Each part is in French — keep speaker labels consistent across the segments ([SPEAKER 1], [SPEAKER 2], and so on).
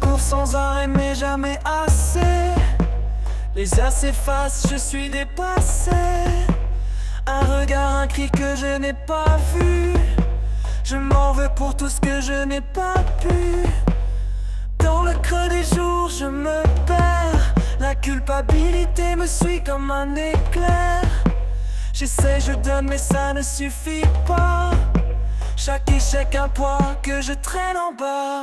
[SPEAKER 1] L'amour sans arrêt mais jamais assez. Les heures s'effacent, je suis dépassé. Un regard, un cri que je n'ai pas vu. Je m'en veux pour tout ce que je n'ai pas pu. Dans le creux des jours je me perds. La culpabilité me suit comme un éclair. J'essaie, je donne mais ça ne suffit pas. Chaque échec un poids que je traîne en bas.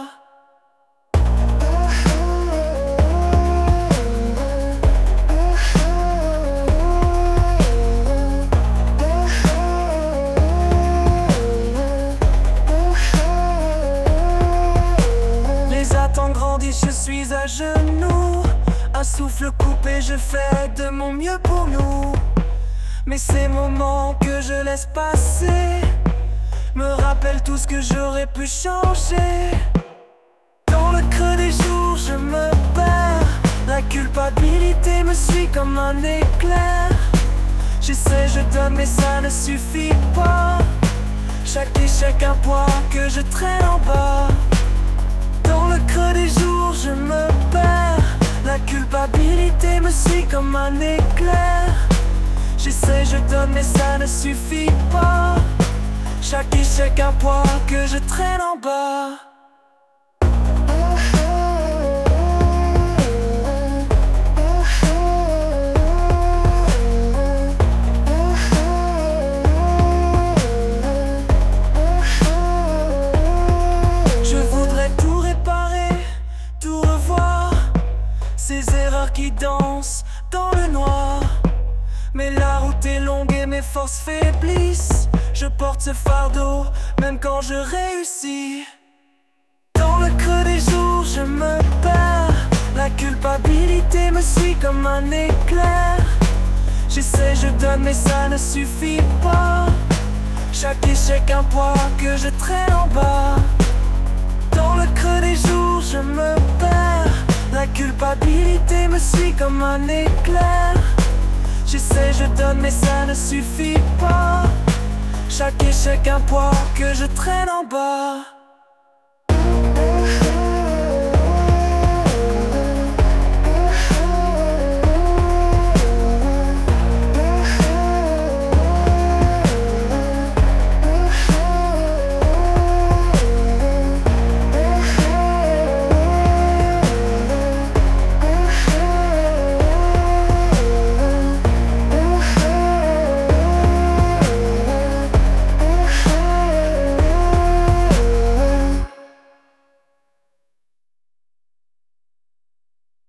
[SPEAKER 1] Les attentes grandissent, je suis à genoux. Un souffle coupé, je fais de mon mieux pour nous. Mais ces moments que je laisse passer me rappellent tout ce que j'aurais pu changer. Dans le creux des jours je me perds. La culpabilité me suit comme un éclair. J'essaie, je donne mais ça ne suffit pas. Chaque échec un poids que je traîne en bas. Dans le creux des jours je me perds. La culpabilité me suit comme un éclair. J'essaie, je donne mais ça ne suffit pas. Chaque échec un poids que je traîne en bas. Je voudrais tout réparer, tout revoir. Ces erreurs qui dansent dans le noir. Mais la route est longue et mes forces faiblissent. Je porte ce fardeau même quand je réussis. Dans le creux des jours je me perds. La culpabilité me suit comme un éclair. J'essaie, je donne mais ça ne suffit pas. Chaque échec un poids que je traîne en bas. Dans le creux des jours je me perds. La culpabilité me suit comme un éclair. J'essaie, je donne mais ça ne suffit pas. Chaque échec un poids que je traîne en bas.